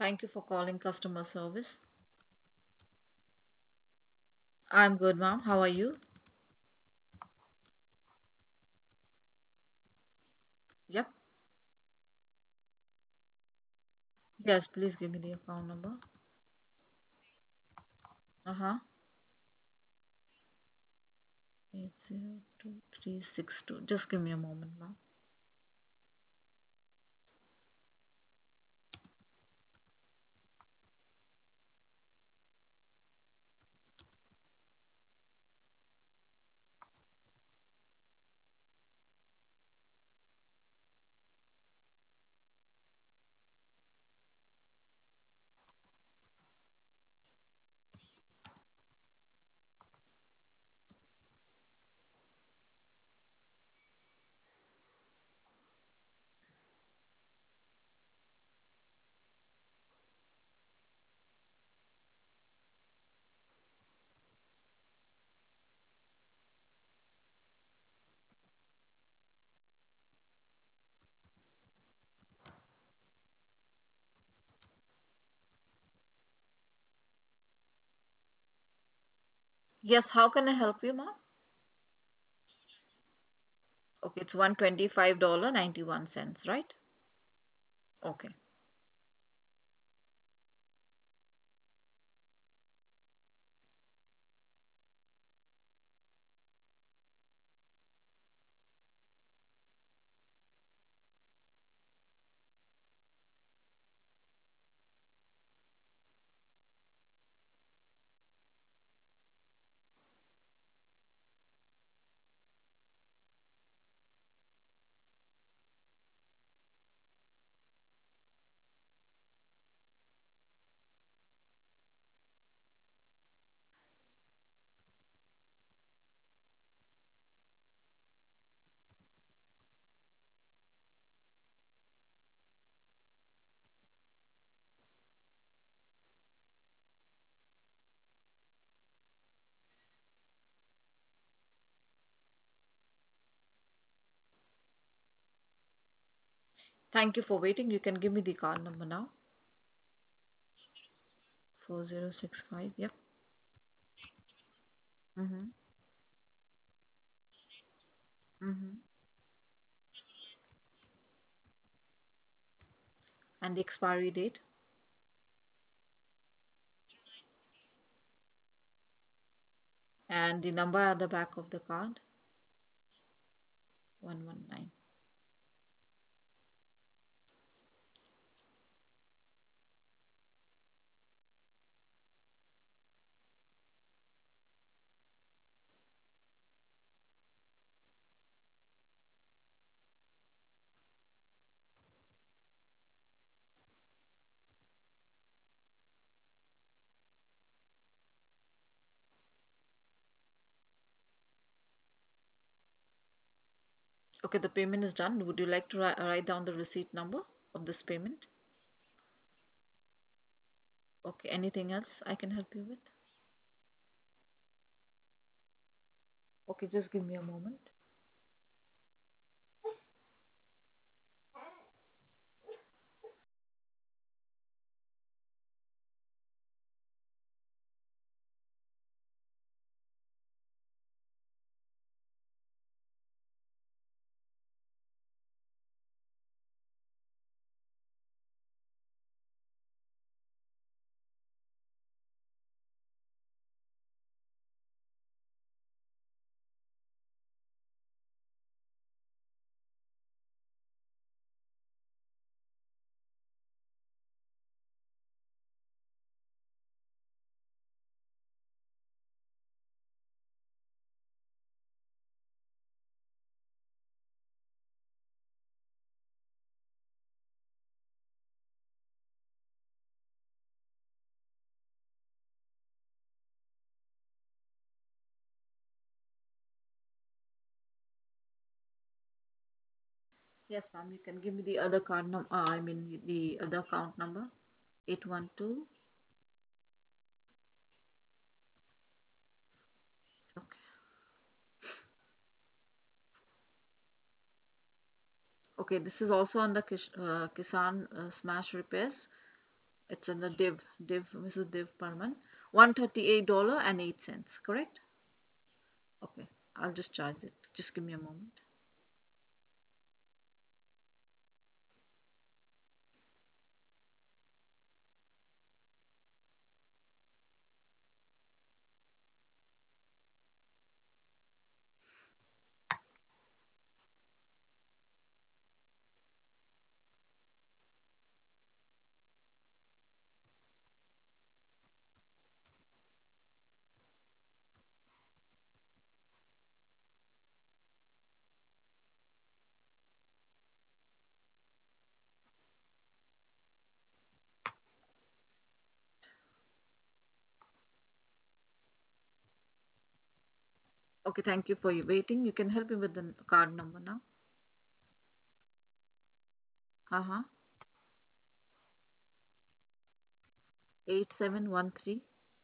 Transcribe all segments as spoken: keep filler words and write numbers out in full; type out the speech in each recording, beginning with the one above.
Thank you for calling customer service. I'm good, ma'am. How are you? Yep. Yes, please give me the account number. Uh-huh. eight zero two three six two. Just give me a moment, ma'am. Yes, how can I help you, ma'am? Okay, it's one hundred twenty-five dollars and ninety-one cents, right? Okay. Thank you for waiting. You can give me the card number now. four zero six five. Yep. Mm-hmm. Mm-hmm. And the expiry date and the number at the back of the card. one one nine. Okay, the payment is done. Would you like to write, write down the receipt number of this payment? Okay, anything else I can help you with? Okay, just give me a moment. Yes, ma'am, you can give me the other card number. Uh, I mean, the other account number. eight one two. Okay. Okay, this is also under Kish, uh, Kisan uh, Smash Repairs. It's in the div, div, Missus Div Parman. one hundred thirty-eight dollars and eight cents, correct? Okay, I'll just charge it. Just give me a moment. Okay, thank you for your waiting. You can help me with the card number now. Uh-huh. eight seven one three.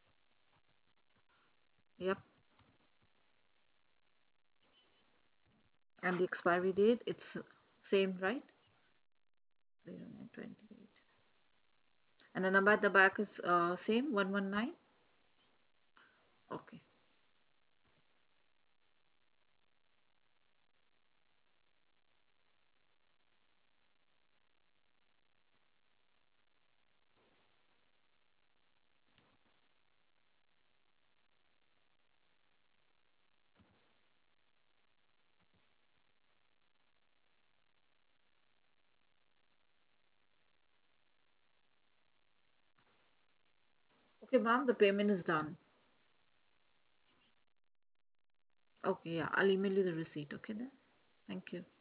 Yep. And the expiry date, it's same, right? zero nine twenty-eight. And the number at the back is uh, same, one one nine. Okay. Okay, ma'am, the payment is done. Okay, yeah, I'll email you the receipt. Okay, then. Thank you.